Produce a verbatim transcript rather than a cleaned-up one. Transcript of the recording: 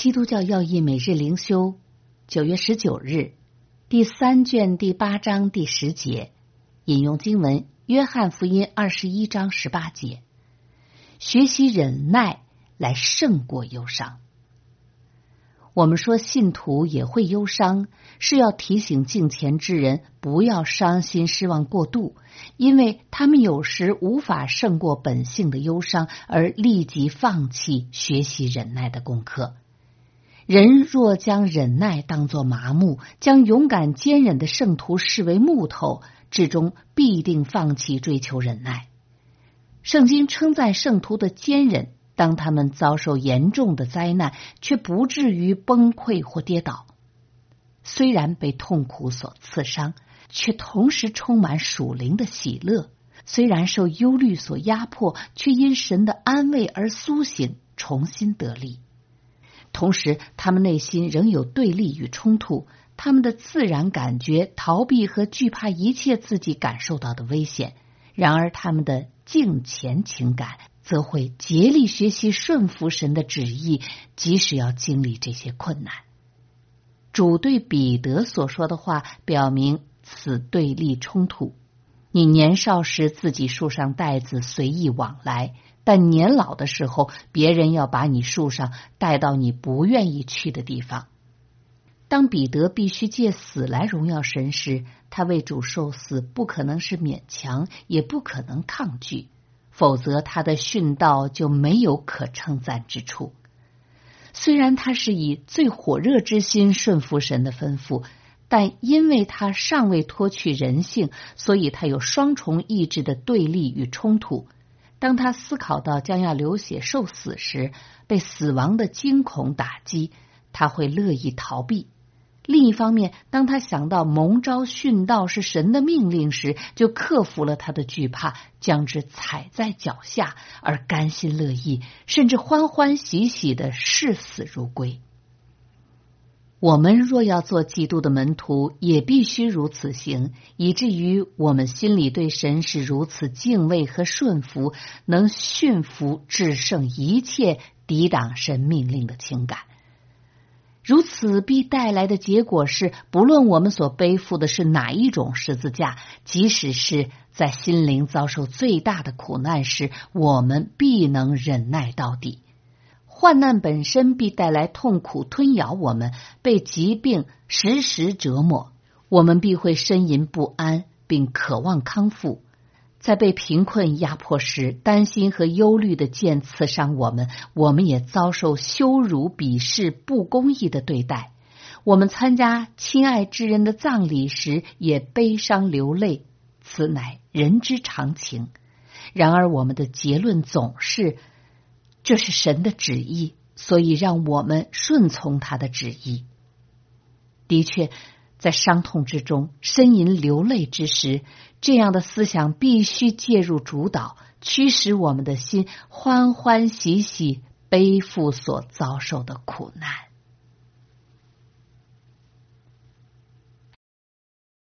基督教要义每日灵修，九月十九日，第三卷第八章第十节，引用经文约翰福音二十一章十八节，学习忍耐来胜过忧伤。我们说信徒也会忧伤，是要提醒敬虔之人不要伤心失望过度，因为他们有时无法胜过本性的忧伤，而立即放弃学习忍耐的功课。人若将忍耐当作麻木，将勇敢坚忍的圣徒视为木头，至终必定放弃追求忍耐。圣经称赞圣徒的坚忍，当他们遭受严重的灾难，却不至于崩溃或跌倒。虽然被痛苦所刺伤，却同时充满属灵的喜乐；虽然受忧虑所压迫，却因神的安慰而苏醒，重新得力。同时，他们内心仍有对立与冲突，他们的自然感觉逃避和惧怕一切自己感受到的危险，然而他们的敬虔情感则会竭力学习顺服神的旨意，即使要经历这些困难。主对彼得所说的话表明此对立冲突：你年少时自己束上带子随意往来，但年老的时候，别人要把你束上，带到你不愿意去的地方。当彼得必须借死来荣耀神时，他为主受死不可能是勉强，也不可能抗拒，否则他的殉道就没有可称赞之处。虽然他是以最火热之心顺服神的吩咐，但因为他尚未脱去人性，所以他有双重意志的对立与冲突。当他思考到将要流血受死时，被死亡的惊恐打击，他会乐意逃避。另一方面，当他想到蒙召殉道是神的命令时，就克服了他的惧怕，将之踩在脚下，而甘心乐意，甚至欢欢喜喜的视死如归。我们若要做基督的门徒，也必须如此行，以至于我们心里对神是如此敬畏和顺服，能驯服制胜一切抵挡神命令的情感。如此必带来的结果是，不论我们所背负的是哪一种十字架，即使是在心灵遭受最大的苦难时，我们必能忍耐到底。患难本身必带来痛苦吞咬我们，被疾病时时折磨，我们必会呻吟不安，并渴望康复。在被贫困压迫时，担心和忧虑的剑刺伤我们，我们也遭受羞辱、鄙视、不公义的对待。我们参加亲爱之人的葬礼时，也悲伤流泪，此乃人之常情。然而我们的结论总是，这是神的旨意，所以让我们顺从他的旨意。的确，在伤痛之中呻吟流泪之时，这样的思想必须介入主导，驱使我们的心欢欢喜喜背负所遭受的苦难。